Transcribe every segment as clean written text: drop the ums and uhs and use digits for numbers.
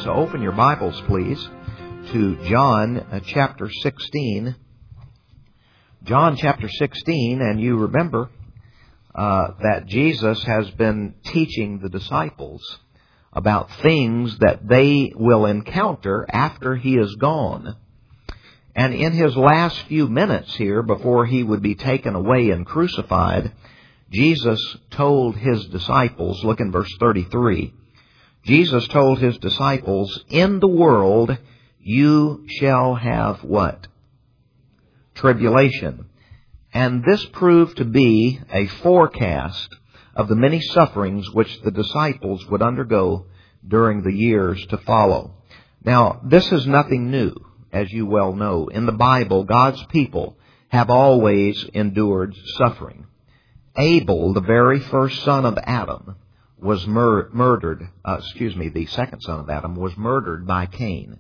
So open your Bibles, please, to John chapter 16. John chapter 16, and you remember that Jesus has been teaching the disciples about things that they will encounter after He is gone. And in His last few minutes here, before He would be taken away and crucified, Jesus told His disciples, look in verse 33, Jesus told His disciples, "In the world you shall have" what? Tribulation. And this proved to be a forecast of the many sufferings which the disciples would undergo during the years to follow. Now, this is nothing new, as you well know. In the Bible, God's people have always endured suffering. Abel, the very first son of Adam, was murdered. The second son of Adam was murdered by Cain.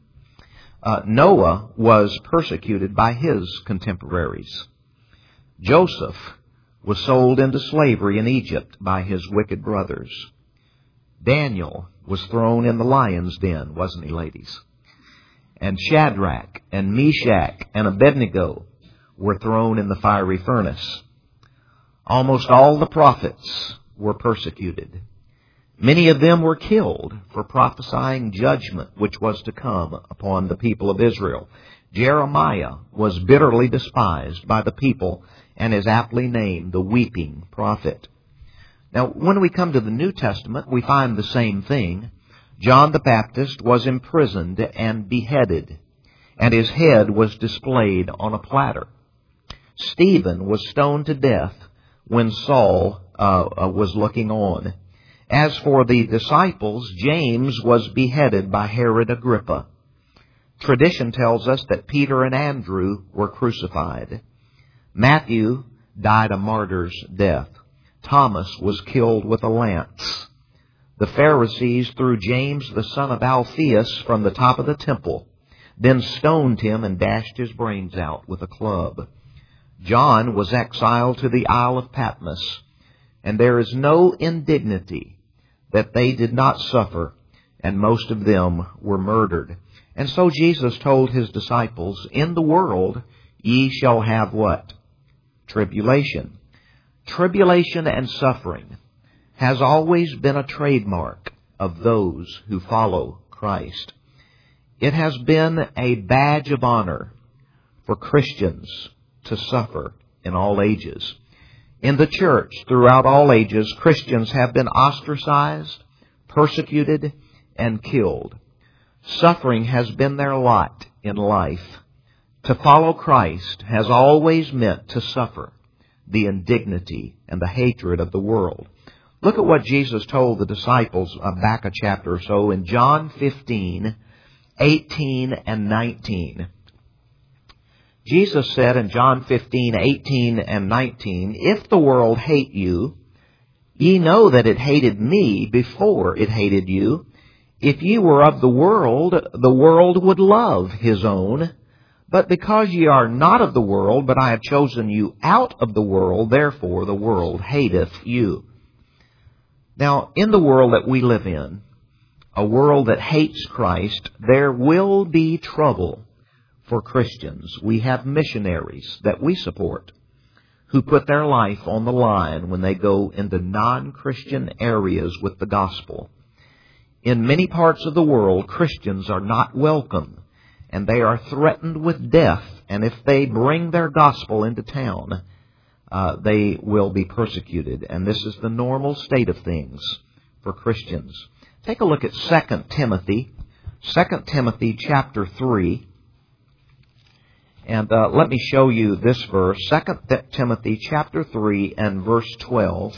Noah was persecuted by his contemporaries. Joseph was sold into slavery in Egypt by his wicked brothers. Daniel was thrown in the lion's den, wasn't he, ladies? And Shadrach and Meshach and Abednego were thrown in the fiery furnace. Almost all the prophets were persecuted. Many of them were killed for prophesying judgment which was to come upon the people of Israel. Jeremiah was bitterly despised by the people and is aptly named the weeping prophet. Now, when we come to the New Testament, we find the same thing. John the Baptist was imprisoned and beheaded, and his head was displayed on a platter. Stephen was stoned to death when Saul was looking on. As for the disciples, James was beheaded by Herod Agrippa. Tradition tells us that Peter and Andrew were crucified. Matthew died a martyr's death. Thomas was killed with a lance. The Pharisees threw James, the son of Alphaeus, from the top of the temple, then stoned him and dashed his brains out with a club. John was exiled to the Isle of Patmos, and there is no indignity that they did not suffer, and most of them were murdered. And so Jesus told His disciples, "In the world ye shall have" what? Tribulation. Tribulation and suffering has always been a trademark of those who follow Christ. It has been a badge of honor for Christians to suffer in all ages. In the church, throughout all ages, Christians have been ostracized, persecuted, and killed. Suffering has been their lot in life. To follow Christ has always meant to suffer the indignity and the hatred of the world. Look at what Jesus told the disciples back a chapter or so in John 15, 18 and 19. Jesus said in John 15, 18 and 19, "If the world hate you, ye know that it hated me before it hated you. If ye were of the world would love his own. But because ye are not of the world, but I have chosen you out of the world, therefore the world hateth you." Now, in the world that we live in, a world that hates Christ, there will be trouble for Christians. We have missionaries that we support who put their life on the line when they go into non-Christian areas with the gospel. In many parts of the world, Christians are not welcome, and they are threatened with death. And if they bring their gospel into town, they will be persecuted. And this is the normal state of things for Christians. Take a look at 2 Timothy. 2 Timothy chapter 3. And let me show you this verse. 2 Timothy chapter 3 and verse 12.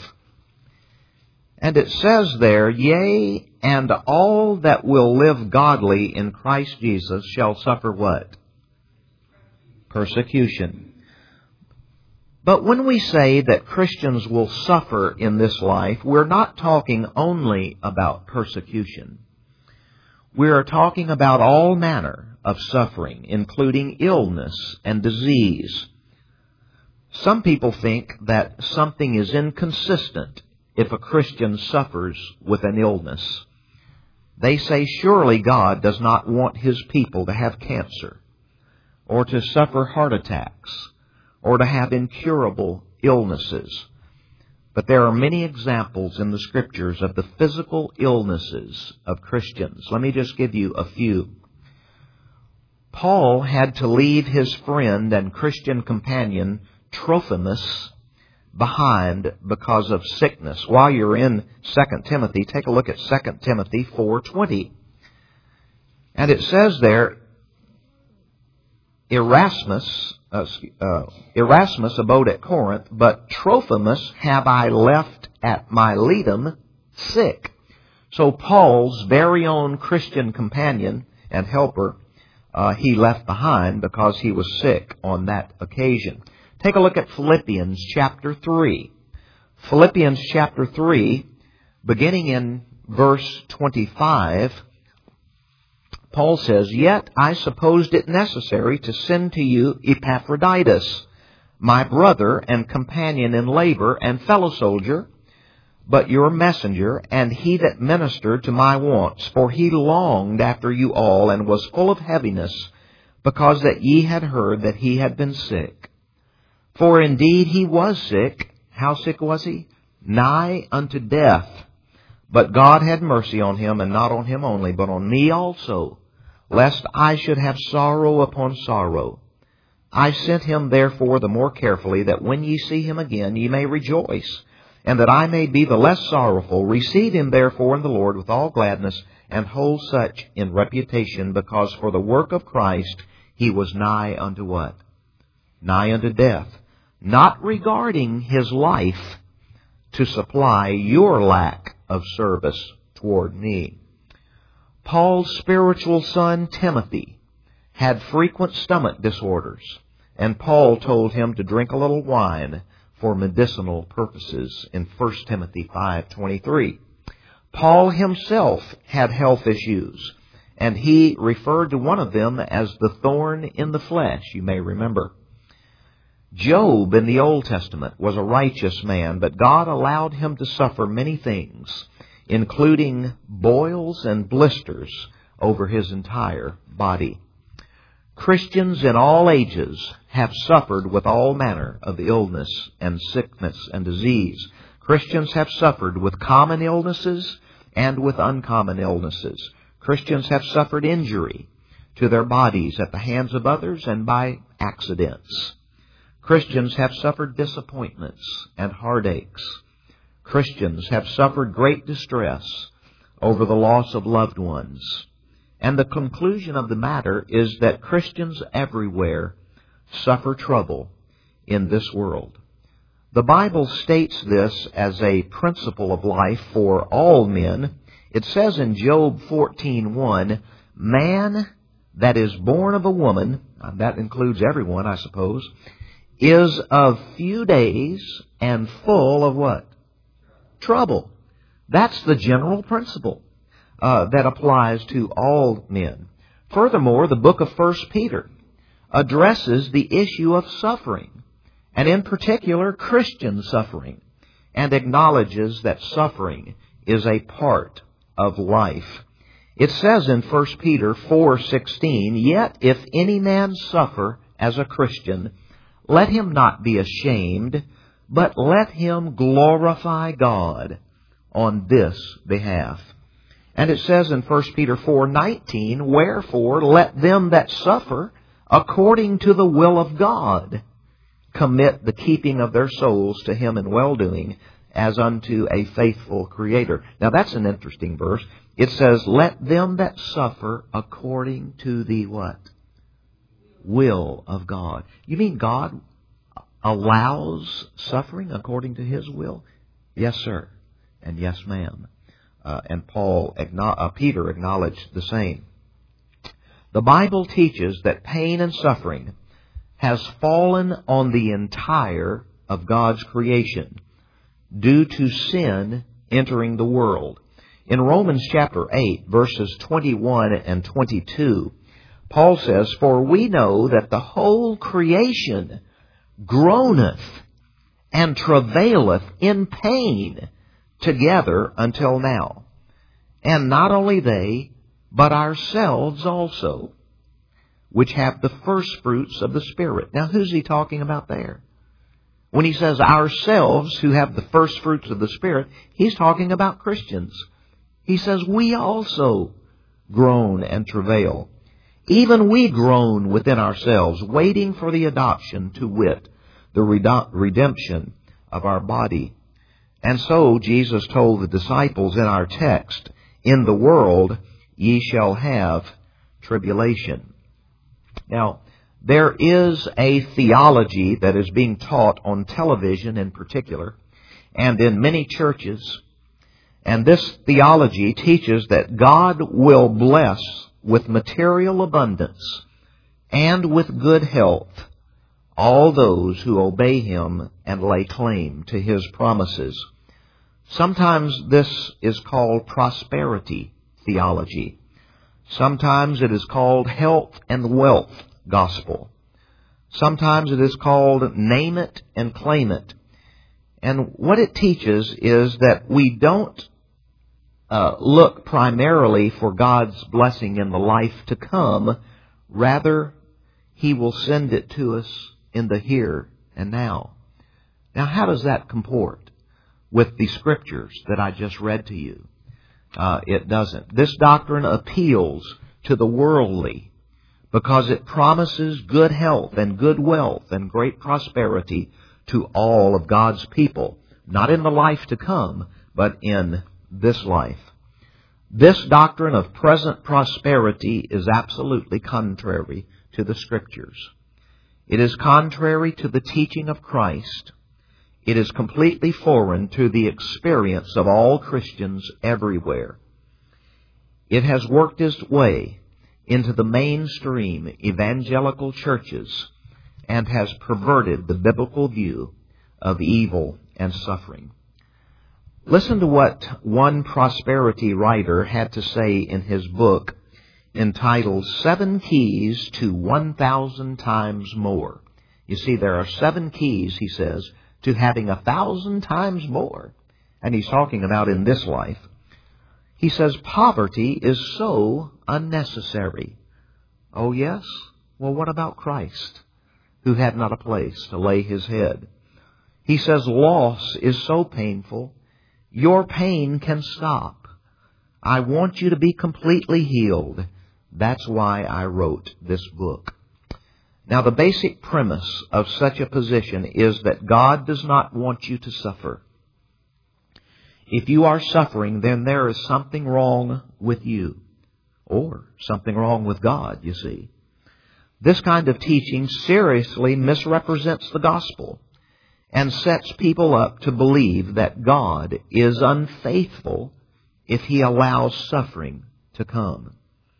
And it says there, "Yea, and all that will live godly in Christ Jesus shall suffer" what? Persecution. But when we say that Christians will suffer in this life, we're not talking only about persecution. We are talking about all manner of suffering, including illness and disease. Some people think that something is inconsistent if a Christian suffers with an illness. They say, surely God does not want His people to have cancer, or to suffer heart attacks, or to have incurable illnesses. But there are many examples in the Scriptures of the physical illnesses of Christians. Let me just give you a few. Paul had to leave his friend and Christian companion Trophimus behind because of sickness. While you're in 2 Timothy, take a look at 2 Timothy 4:20. And it says there, Erasmus abode at Corinth, but Trophimus have I left at Miletum sick. So Paul's very own Christian companion and helper, he left behind because he was sick on that occasion. Take a look at Philippians chapter 3. Philippians chapter 3, beginning in verse 25, Paul says, Yet I supposed it necessary to send to you Epaphroditus, my brother and companion in labor and fellow soldier, but your messenger, and he that ministered to my wants. For he longed after you all, and was full of heaviness, because that ye had heard that he had been sick. For indeed he was sick. How sick was he? Nigh unto death. But God had mercy on him, and not on him only, but on me also, lest I should have sorrow upon sorrow. I sent him therefore the more carefully, that when ye see him again ye may rejoice, and that I may be the less sorrowful. Receive him therefore in the Lord with all gladness, and hold such in reputation, because for the work of Christ he was nigh unto what? Nigh unto death. Not regarding his life to supply your lack of service toward me. Paul's spiritual son Timothy had frequent stomach disorders, and Paul told him to drink a little wine for medicinal purposes in 1 Timothy 5:23. Paul himself had health issues, and he referred to one of them as the thorn in the flesh, you may remember. Job in the Old Testament was a righteous man, but God allowed him to suffer many things, including boils and blisters over his entire body. Christians in all ages have suffered with all manner of illness and sickness and disease. Christians have suffered with common illnesses and with uncommon illnesses. Christians have suffered injury to their bodies at the hands of others and by accidents. Christians have suffered disappointments and heartaches. Christians have suffered great distress over the loss of loved ones. And the conclusion of the matter is that Christians everywhere suffer trouble in this world. The Bible states this as a principle of life for all men. It says in Job 14:1, Man that is born of a woman, that includes everyone, I suppose, is of few days and full of what? Trouble. That's the general principle that applies to all men. Furthermore, the book of 1 Peter addresses the issue of suffering, and in particular Christian suffering, and acknowledges that suffering is a part of life. It says in 1 Peter 4:16, Yet if any man suffer as a Christian, let him not be ashamed, but let him glorify God on this behalf. And it says in 1 Peter 4:19, Wherefore let them that suffer according to the will of God commit the keeping of their souls to Him in well-doing, as unto a faithful Creator. Now that's an interesting verse. It says, Let them that suffer according to the what? Will of God. You mean God allows suffering according to His will? Yes, sir. And yes, ma'am. And Peter acknowledged the same. The Bible teaches that pain and suffering has fallen on the entire of God's creation due to sin entering the world. In Romans chapter 8, verses 21 and 22, Paul says, For we know that the whole creation groaneth and travaileth in pain together until now. And not only they, but ourselves also, which have the first fruits of the Spirit. Now, who's he talking about there? When he says ourselves who have the first fruits of the Spirit, he's talking about Christians. He says we also groan and travail. Even we groan within ourselves, waiting for the adoption, to wit, the redemption of our body. And so Jesus told the disciples in our text, in the world ye shall have tribulation. Now, there is a theology that is being taught on television in particular, and in many churches. And this theology teaches that God will bless with material abundance and with good health all those who obey Him and lay claim to His promises. Sometimes this is called prosperity theology. Sometimes it is called health and wealth gospel. Sometimes it is called name it and claim it. And what it teaches is that we don't look primarily for God's blessing in the life to come. Rather, He will send it to us in the here and now. Now, how does that comport with the scriptures that I just read to you? It doesn't. This doctrine appeals to the worldly because it promises good health and good wealth and great prosperity to all of God's people, not in the life to come, but in this life. This doctrine of present prosperity is absolutely contrary to the Scriptures. It is contrary to the teaching of Christ. It is completely foreign to the experience of all Christians everywhere. It has worked its way into the mainstream evangelical churches and has perverted the biblical view of evil and suffering. Listen to what one prosperity writer had to say in his book entitled 7 Keys to 1,000 Times More. You see, there are 7 keys, he says, to having 1,000 times more. And he's talking about in this life. He says, poverty is so unnecessary. Oh, yes? Well, what about Christ, who had not a place to lay His head? He says, loss is so painful, your pain can stop. I want you to be completely healed. That's why I wrote this book. Now, the basic premise of such a position is that God does not want you to suffer. If you are suffering, then there is something wrong with you, or something wrong with God, you see. This kind of teaching seriously misrepresents the gospel and sets people up to believe that God is unfaithful if He allows suffering to come.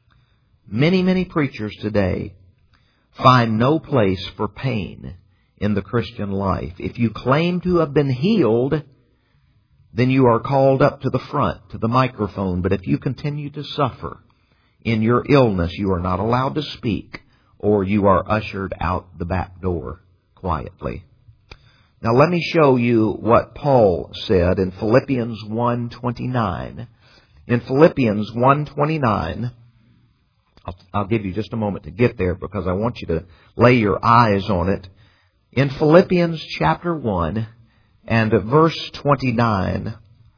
Many preachers today find no place for pain in the Christian life. If you claim to have been healed, then you are called up to the front, to the microphone. But if you continue to suffer in your illness, you are not allowed to speak, or you are ushered out the back door quietly. Now let me show you what Paul said in Philippians 1:29. In Philippians 1:29, I'll give you just a moment to get there because I want you to lay your eyes on it. In Philippians chapter 1 and verse 29,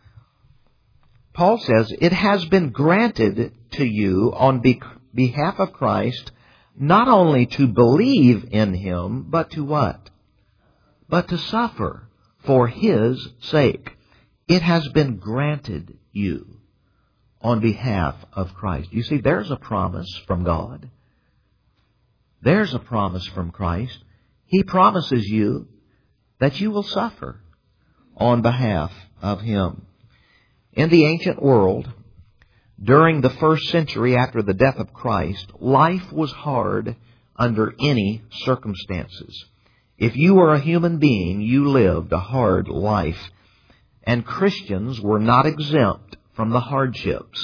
Paul says, it has been granted to you on behalf of Christ not only to believe in Him, but to what? But to suffer for His sake. It has been granted you on behalf of Christ. You see, there's a promise from God. There's a promise from Christ. He promises you that you will suffer on behalf of Him. In the ancient world, during the first century after the death of Christ, life was hard under any circumstances. If you were a human being, you lived a hard life. And Christians were not exempt from the hardships.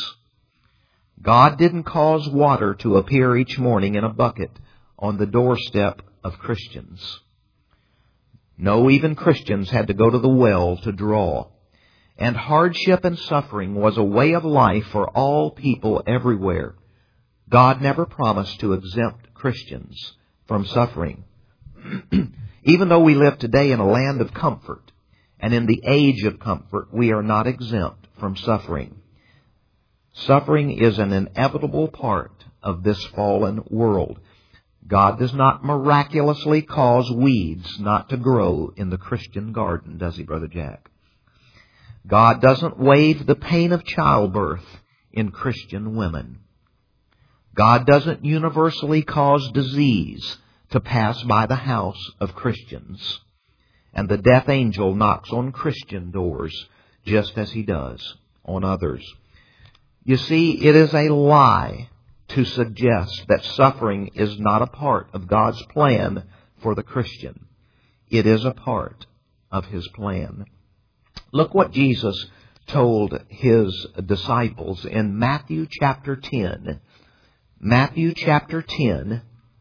God didn't cause water to appear each morning in a bucket on the doorstep of Christians. No, even Christians had to go to the well to draw. and hardship and suffering was a way of life for all people everywhere. God never promised to exempt Christians from suffering. Even though we live today in a land of comfort and in the age of comfort, we are not exempt from suffering. Suffering is an inevitable part of this fallen world. God does not miraculously cause weeds not to grow in the Christian garden, does He, Brother Jack? God doesn't waive the pain of childbirth in Christian women. God doesn't universally cause disease to pass by the house of Christians. And the death angel knocks on Christian doors just as He does on others. You see, it is a lie to suggest that suffering is not a part of God's plan for the Christian. It is a part of His plan. Look what Jesus told His disciples in Matthew chapter 10. Matthew chapter 10,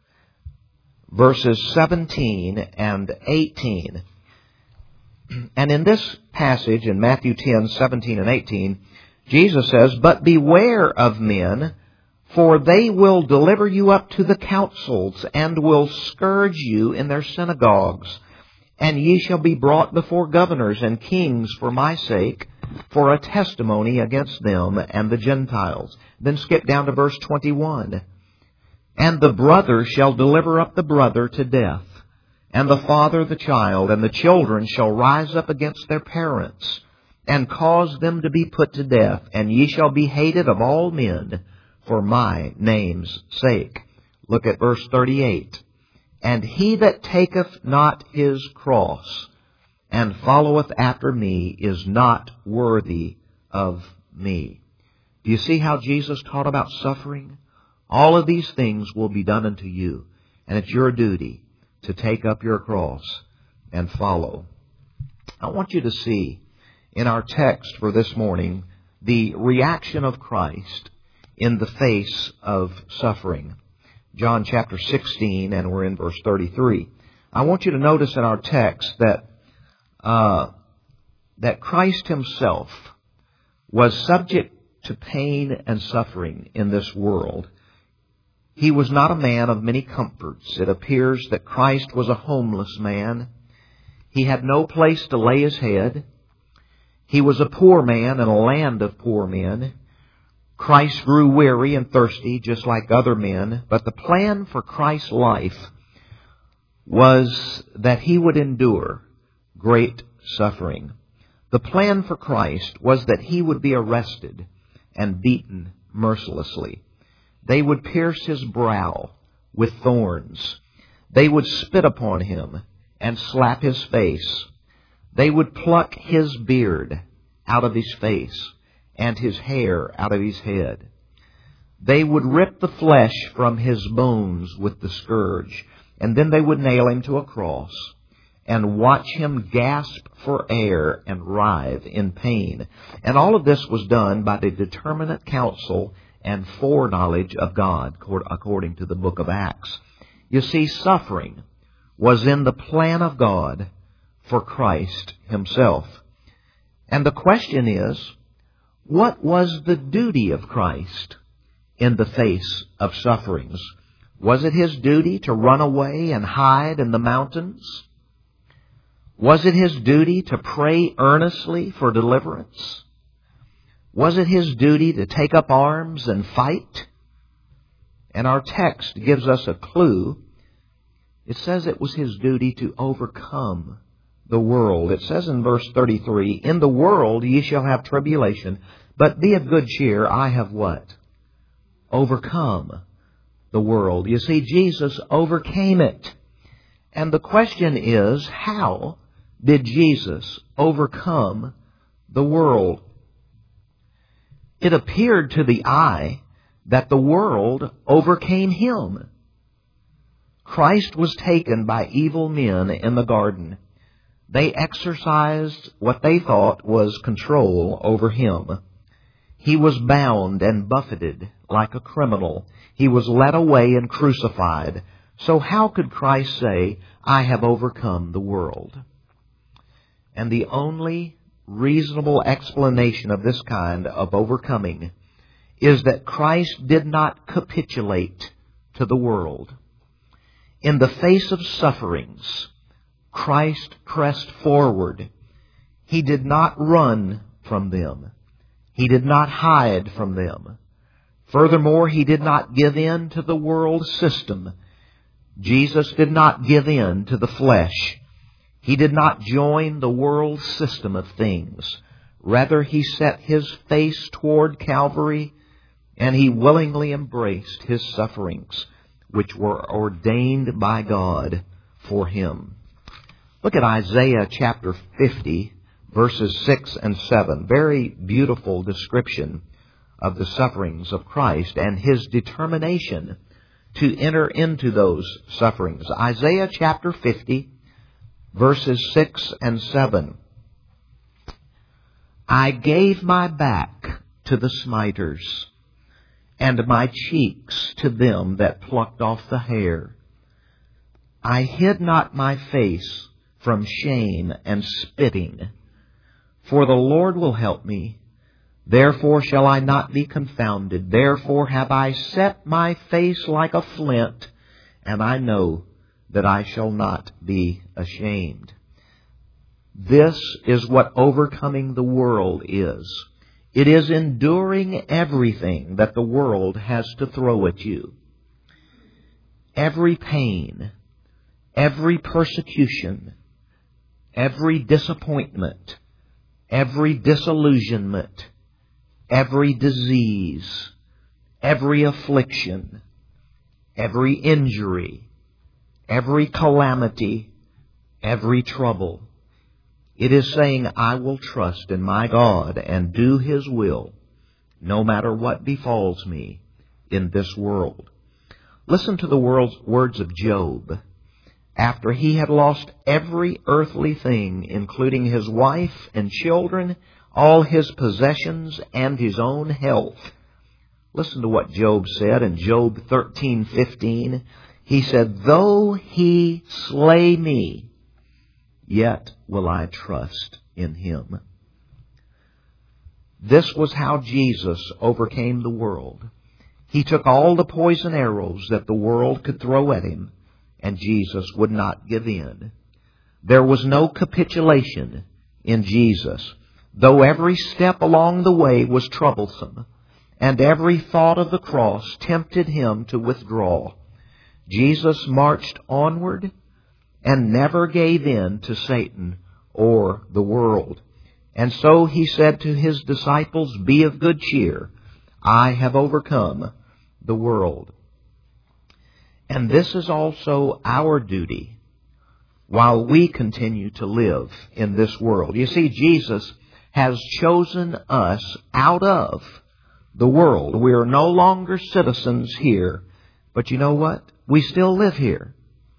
verses 17 and 18. And in this passage, in Matthew 10, 17 and 18, Jesus says, "But beware of men, for they will deliver you up to the councils, and will scourge you in their synagogues. And ye shall be brought before governors and kings for my sake, for a testimony against them and the Gentiles." Then skip down to verse 21. "And the brother shall deliver up the brother to death, and the father the child, and the children shall rise up against their parents, and cause them to be put to death. And ye shall be hated of all men for my name's sake." Look at verse 38. "And he that taketh not his cross, and followeth after me, is not worthy of me." Do you see how Jesus taught about suffering? All of these things will be done unto you, and it's your duty to take up your cross and follow. I want you to see in our text for this morning the reaction of Christ in the face of suffering. John chapter 16, and we're in verse 33. I want you to notice in our text that Christ Himself was subject to pain and suffering in this world. He was not a man of many comforts. It appears that Christ was a homeless man. He had no place to lay His head. He was a poor man in a land of poor men. Christ grew weary and thirsty just like other men, but the plan for Christ's life was that He would endure great suffering. The plan for Christ was that He would be arrested and beaten mercilessly. They would pierce His brow with thorns. They would spit upon Him and slap His face. They would pluck His beard out of His face and His hair out of His head. They would rip the flesh from His bones with the scourge, and then they would nail Him to a cross and watch Him gasp for air and writhe in pain. And all of this was done by the determinate counsel and foreknowledge of God, according to the book of Acts. You see, suffering was in the plan of God for Christ Himself. And the question is, what was the duty of Christ in the face of sufferings? Was it His duty to run away and hide in the mountains? Was it His duty to pray earnestly for deliverance? Was it His duty to take up arms and fight? And our text gives us a clue. It says it was His duty to overcome the world. It says in verse 33, "In the world ye shall have tribulation, but be of good cheer, I have" what? Overcome the world. You see, Jesus overcame it. And the question is, how did Jesus overcome the world? It appeared to the eye that the world overcame Him. Christ was taken by evil men in the garden. They exercised what they thought was control over Him. He was bound and buffeted like a criminal. He was led away and crucified. So how could Christ say, "I have overcome the world"? And the only reasonable explanation of this kind of overcoming is that Christ did not capitulate to the world. In the face of sufferings, Christ pressed forward. He did not run from them. He did not hide from them. Furthermore, He did not give in to the world system. Jesus did not give in to the flesh. He did not join the world system of things. Rather, He set His face toward Calvary, and He willingly embraced His sufferings, which were ordained by God for Him. Look at Isaiah chapter 50, verses 6 and 7. Very beautiful description of the sufferings of Christ and His determination to enter into those sufferings. Isaiah chapter 50, verses 6 and 7. I gave my back to the smiters, and my cheeks to them that plucked off the hair. I hid not my face from shame and spitting. For the Lord will help me. Therefore shall I not be confounded. Therefore have I set my face like a flint, and I know that I shall not be ashamed. This is what overcoming the world is. It is enduring everything that the world has to throw at you. Every pain, every persecution, every disappointment, every disillusionment, every disease, every affliction, every injury, every calamity, every trouble. It is saying, I will trust in my God and do His will, no matter what befalls me in this world. Listen to the words of Job. After he had lost every earthly thing, including his wife and children, all his possessions, and his own health. Listen to what Job said in Job 13:15. He said, though He slay me, yet will I trust in Him. This was how Jesus overcame the world. He took all the poison arrows that the world could throw at Him, and Jesus would not give in. There was no capitulation in Jesus, though every step along the way was troublesome, and every thought of the cross tempted Him to withdraw. Jesus marched onward and never gave in to Satan or the world. And so He said to His disciples, be of good cheer. I have overcome the world. And this is also our duty while we continue to live in this world. You see, Jesus has chosen us out of the world. We are no longer citizens here. But you know what? We still live here.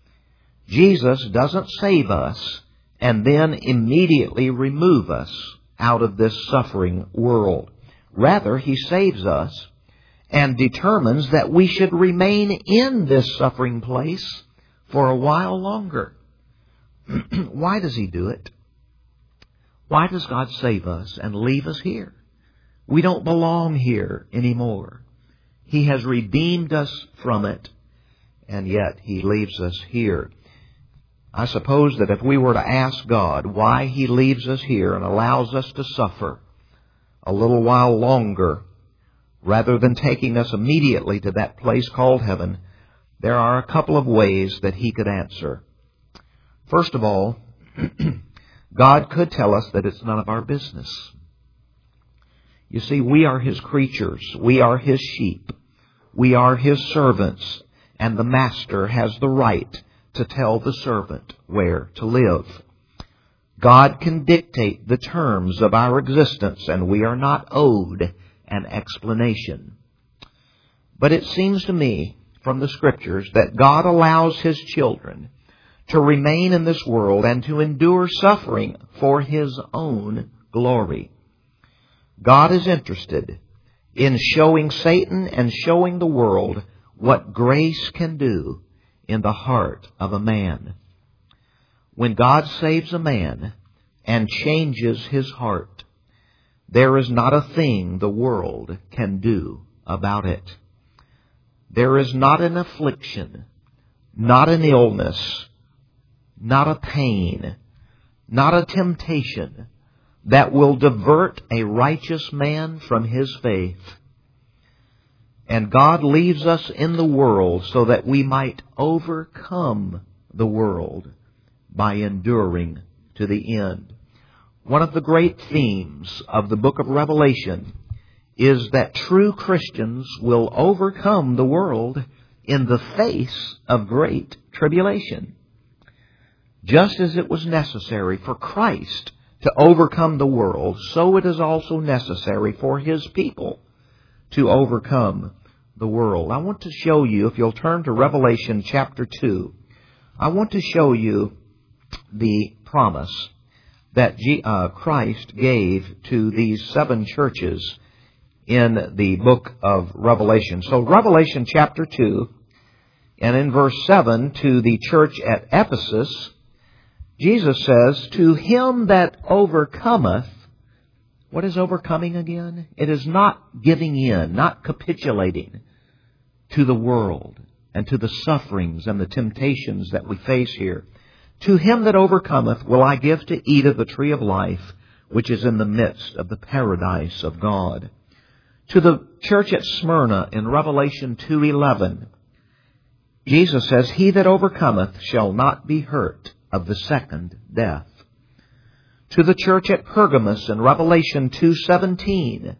Jesus doesn't save us and then immediately remove us out of this suffering world. Rather, He saves us and determines that we should remain in this suffering place for a while longer. Why does He do it? Why does God save us and leave us here? We don't belong here anymore. He has redeemed us from it, and yet He leaves us here. I suppose that if we were to ask God why He leaves us here and allows us to suffer a little while longer, rather than taking us immediately to that place called heaven, there are a couple of ways that He could answer. First of all, God could tell us that it's none of our business. You see, we are His creatures. We are His sheep. We are His servants. And the Master has the right to tell the servant where to live. God can dictate the terms of our existence, and we are not owed an explanation. But it seems to me from the Scriptures that God allows His children to remain in this world and to endure suffering for His own glory. God is interested in showing Satan and showing the world what grace can do in the heart of a man. When God saves a man, and changes his heart. There is not a thing the world can do about it. There is not an affliction, not an illness, not a pain, not a temptation that will divert a righteous man from his faith. And God leaves us in the world so that we might overcome the world by enduring to the end. One of the great themes of the book of Revelation is that true Christians will overcome the world in the face of great tribulation. Just as it was necessary for Christ to overcome the world, so it is also necessary for His people to overcome the world. I want to show you, if you'll turn to Revelation chapter 2, I want to show you the promise that Christ gave to these 7 churches in the book of Revelation. So Revelation chapter 2, and in verse 7, to the church at Ephesus, Jesus says, "To him that overcometh," what is overcoming again? It is not giving in, not capitulating to the world and to the sufferings and the temptations that we face here. "To him that overcometh will I give to eat of the tree of life, which is in the midst of the paradise of God." To the church at Smyrna in Revelation 2:11, Jesus says, "He that overcometh shall not be hurt of the second death." To the church at Pergamos in Revelation 2:17,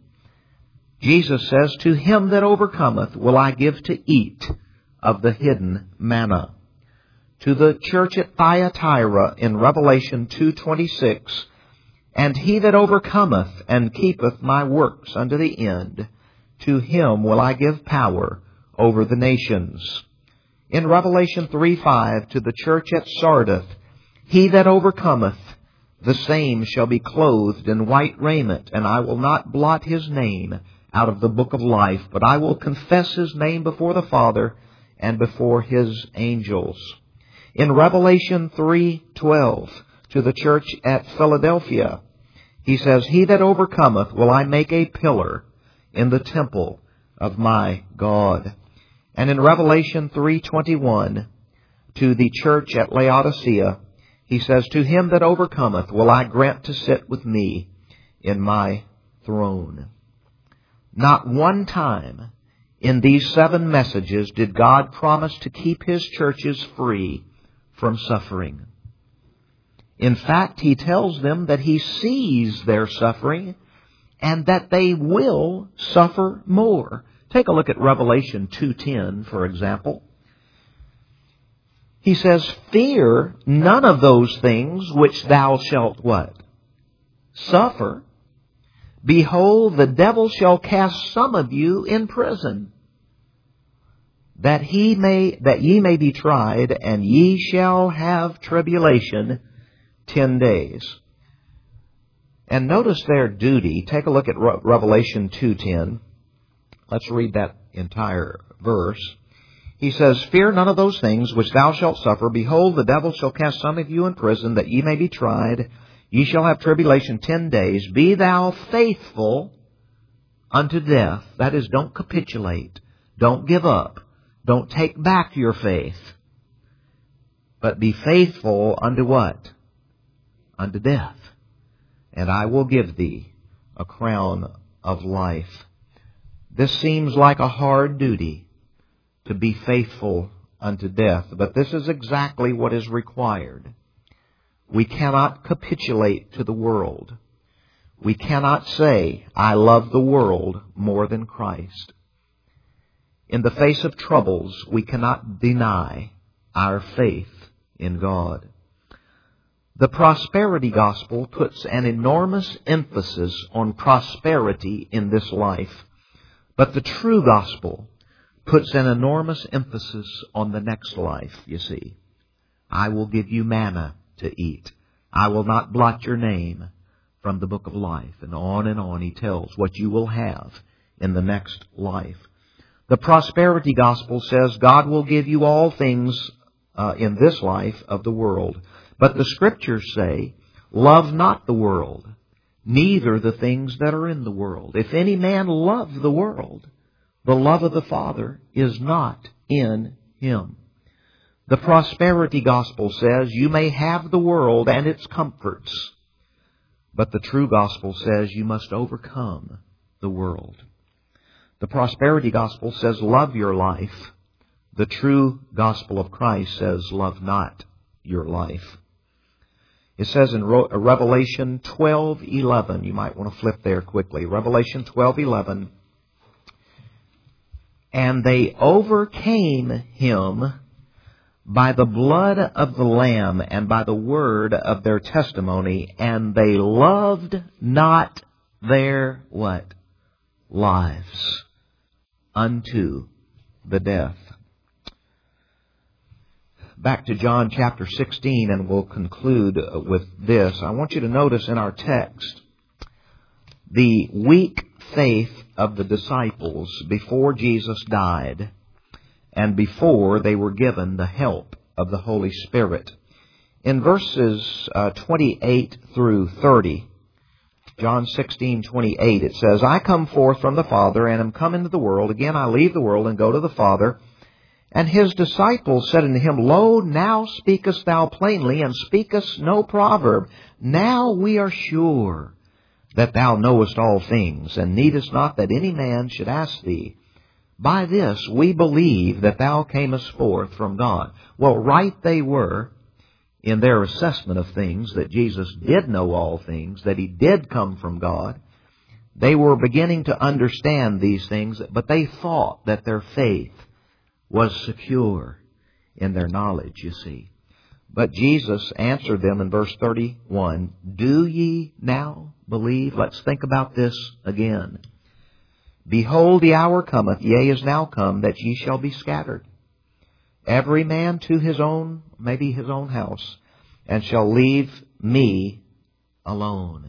Jesus says, "To him that overcometh will I give to eat of the hidden manna." To the church at Thyatira in Revelation 2:26, "And he that overcometh and keepeth my works unto the end, to him will I give power over the nations." In Revelation 3:5, to the church at Sardis, "He that overcometh, the same shall be clothed in white raiment, and I will not blot his name out of the book of life, but I will confess his name before the Father and before his angels." In Revelation 3:12, to the church at Philadelphia, he says, "He that overcometh will I make a pillar in the temple of my God." And in Revelation 3:21, to the church at Laodicea, he says, "To him that overcometh will I grant to sit with me in my throne." Not one time in these 7 messages did God promise to keep His churches free from suffering. In fact, He tells them that He sees their suffering and that they will suffer more. Take a look at Revelation 2:10, for example. He says, "Fear none of those things which thou shalt" what? "Suffer. Behold, the devil shall cast some of you in prison, that ye may be tried, and ye shall have tribulation 10 days. And notice their duty. Take a look at Revelation 2:10. Let's read that entire verse. He says, "Fear none of those things which thou shalt suffer. Behold, the devil shall cast some of you in prison, that ye may be tried. Ye shall have tribulation 10 days. Be thou faithful unto death." That is, don't capitulate. Don't give up. Don't take back your faith. But be faithful unto what? Unto death. "And I will give thee a crown of life." This seems like a hard duty, to be faithful unto death. But this is exactly what is required. We cannot capitulate to the world. We cannot say, "I love the world more than Christ." In the face of troubles, we cannot deny our faith in God. The prosperity gospel puts an enormous emphasis on prosperity in this life. But the true gospel puts an enormous emphasis on the next life, you see. "I will give you manna to eat. I will not blot your name from the book of life." And on he tells what you will have in the next life. The prosperity gospel says God will give you all things in this life of the world. But the Scriptures say, Love not the world, neither the things that are in the world. If any man love the world, the love of the Father is not in him. The prosperity gospel says you may have the world and its comforts, but the true gospel says you must overcome the world. The prosperity gospel says love your life. The true gospel of Christ says love not your life. It says in Revelation 12:11, you might want to flip there quickly. Revelation 12:11, and they overcame him by the blood of the Lamb and by the word of their testimony, and they loved not their what? Lives unto the death. Back to John chapter 16, and we'll conclude with this. I want you to notice in our text the weak faith of the disciples before Jesus died and before they were given the help of the Holy Spirit. In verses 28 through 30, John 16:28, it says, I come forth from the Father, and am come into the world. Again I leave the world, and go to the Father. And his disciples said unto him, Lo, now speakest thou plainly, and speakest no proverb. Now we are sure that thou knowest all things, and needest not that any man should ask thee. By this we believe that thou camest forth from God. Well, right they were in their assessment of things, that Jesus did know all things, that he did come from God. They were beginning to understand these things, but they thought that their faith was secure in their knowledge, you see. But Jesus answered them in verse 31, Do ye now believe? Let's think about this again. Behold, the hour cometh, yea, is now come, that ye shall be scattered, every man to his own, maybe his own house, and shall leave me alone.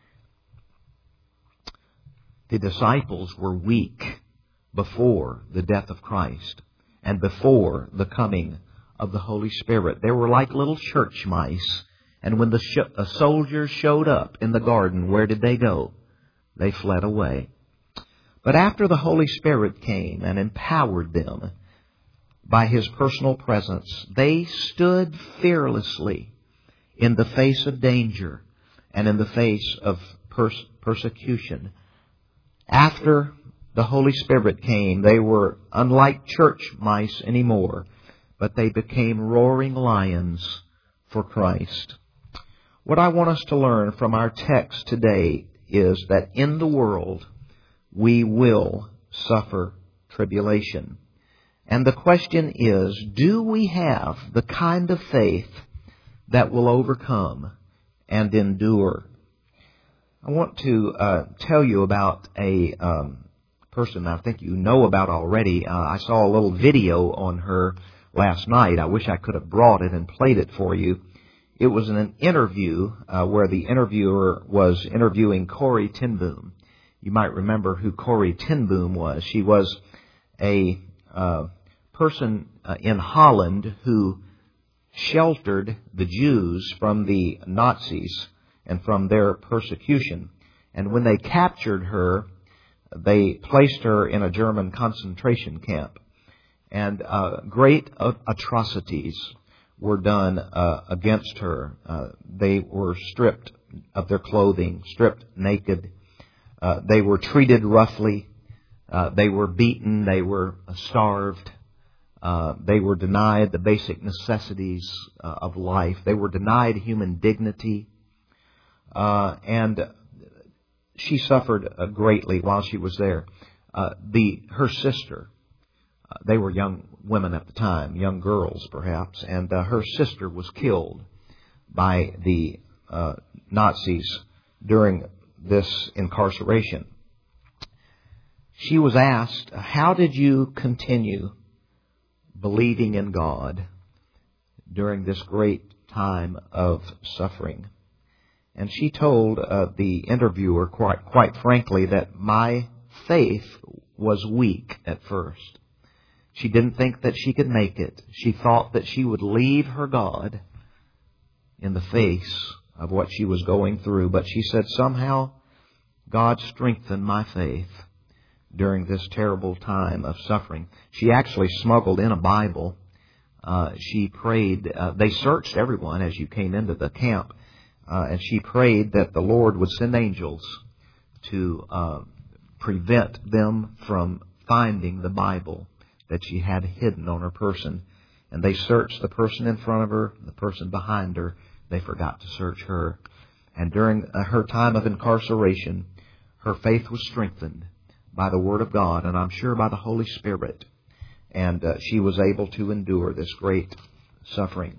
The disciples were weak before the death of Christ and before the coming of the Holy Spirit. They were like little church mice, and when the soldiers showed up in the garden, where did they go? They fled away. But after the Holy Spirit came and empowered them by his personal presence, they stood fearlessly in the face of danger and in the face of persecution. After the Holy Spirit came, they were unlike church mice anymore, but they became roaring lions for Christ. What I want us to learn from our text today is that in the world we will suffer tribulation. And the question is, do we have the kind of faith that will overcome and endure? I want to tell you about a person I think you know about already. I saw a little video on her last night. I wish I could have brought it and played it for you. It was an interview where the interviewer was interviewing Corrie ten Boom. You might remember who Corrie ten Boom was. She was a person in Holland who sheltered the Jews from the Nazis and from their persecution. And when they captured her, they placed her in a German concentration camp. And great atrocities were done against her. They were stripped of their clothing, stripped naked. They were treated roughly. They were beaten. They were starved. They were denied the basic necessities of life. They were denied human dignity. And she suffered greatly while she was there. Her sister, they were young women at the time, young girls perhaps, and her sister was killed by the Nazis during this incarceration. She was asked, how did you continue believing in God during this great time of suffering? And she told the interviewer quite frankly that my faith was weak at first. She didn't think that she could make it. She thought that she would leave her God in the face of what she was going through. But she said, somehow God strengthened my faith during this terrible time of suffering. She actually smuggled in a Bible. She prayed. They searched everyone as you came into the camp. And she prayed that the Lord would send angels to prevent them from finding the Bible that she had hidden on her person. And they searched the person in front of her, the person behind her. They forgot to search her. And during her time of incarceration, her faith was strengthened by the Word of God, and I'm sure by the Holy Spirit. And she was able to endure this great suffering.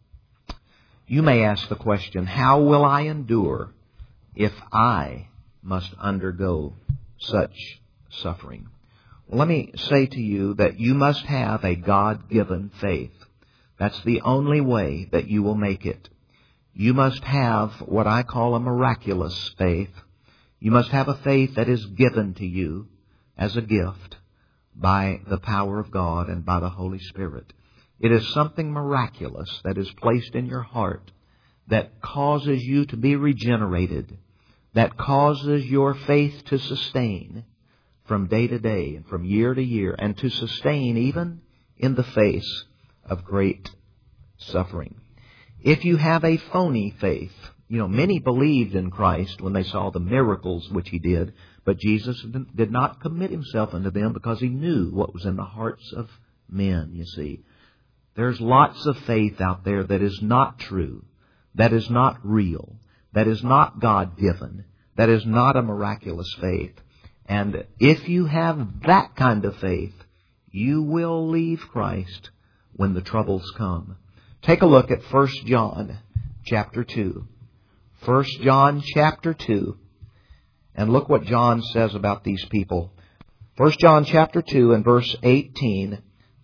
You may ask the question, how will I endure if I must undergo such suffering? Well, let me say to you that you must have a God-given faith. That's the only way that you will make it. You must have what I call a miraculous faith. You must have a faith that is given to you as a gift by the power of God and by the Holy Spirit. It is something miraculous that is placed in your heart that causes you to be regenerated, that causes your faith to sustain from day to day and from year to year, and to sustain even in the face of great suffering. If you have a phony faith, many believed in Christ when they saw the miracles which He did, but Jesus did not commit Himself unto them because He knew what was in the hearts of men, you see. There's lots of faith out there that is not true, that is not real, that is not God-given, that is not a miraculous faith. And if you have that kind of faith, you will leave Christ when the troubles come. Take a look at 1 John chapter 2. 1 John chapter 2. And look what John says about these people. 1 John chapter 2 and verse 19.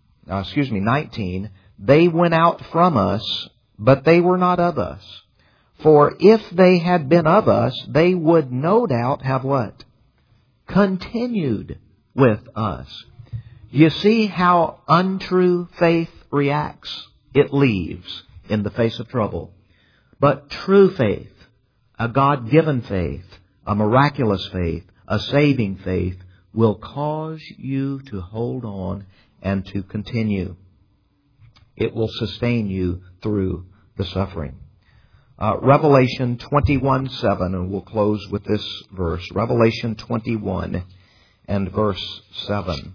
They went out from us, but they were not of us. For if they had been of us, they would no doubt have what? Continued with us. You see how untrue faith reacts? It leaves in the face of trouble. But true faith, a God-given faith, a miraculous faith, a saving faith, will cause you to hold on and to continue. It will sustain you through the suffering. Revelation 21:7, and we'll close with this verse. Revelation 21 and verse 7.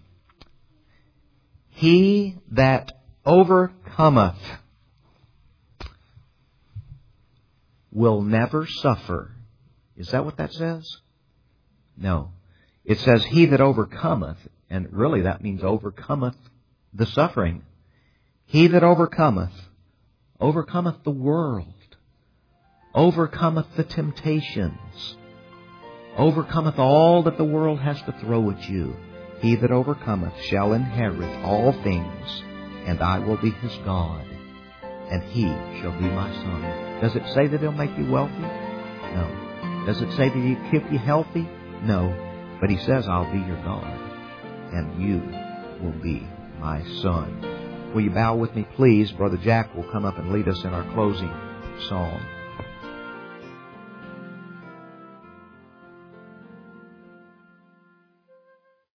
He that overcometh will never suffer. Is that what that says? No. It says, he that overcometh, and really that means overcometh the suffering. He that overcometh the world, overcometh the temptations, overcometh all that the world has to throw at you. He that overcometh shall inherit all things, and I will be his God, and he shall be my son. Does it say that he'll make you wealthy? No. Does it say that he'll keep you healthy? No. But he says, I'll be your God, and you will be my son. Will you bow with me, please? Brother Jack will come up and lead us in our closing song.